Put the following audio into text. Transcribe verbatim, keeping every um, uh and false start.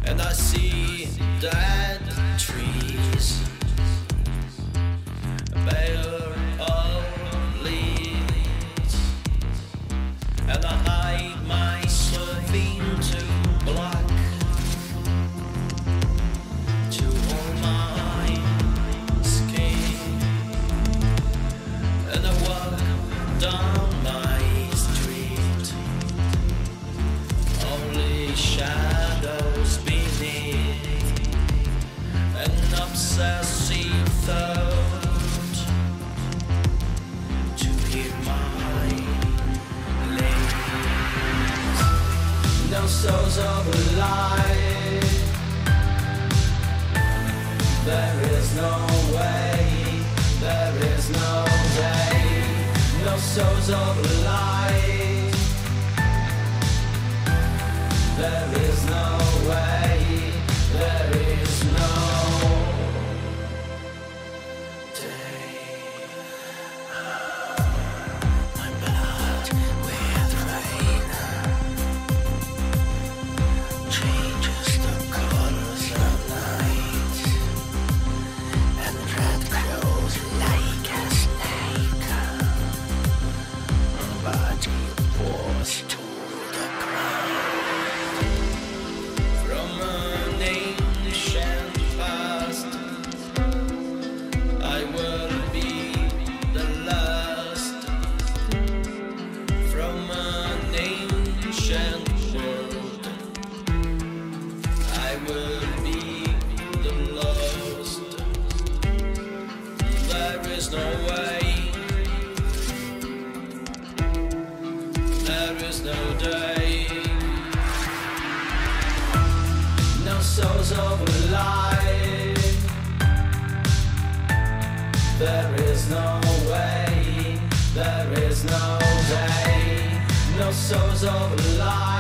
and I see dead trees, bare of leaves, and I hide myself into black to hold my skin, and I walk down my street, only shadows beneath, an obsessive thought to hear my lips. No source of life, there is no way, there is no day. No source of light, there is no way, there is no day. My blood with rain changes the colors of night, and red grows like a snake. Body falls to the ground. From an ancient past, I will be the last. From an ancient world, I will be the lost. There is no way, there is no day, no source of life, there is no way, there is no day, no source of life.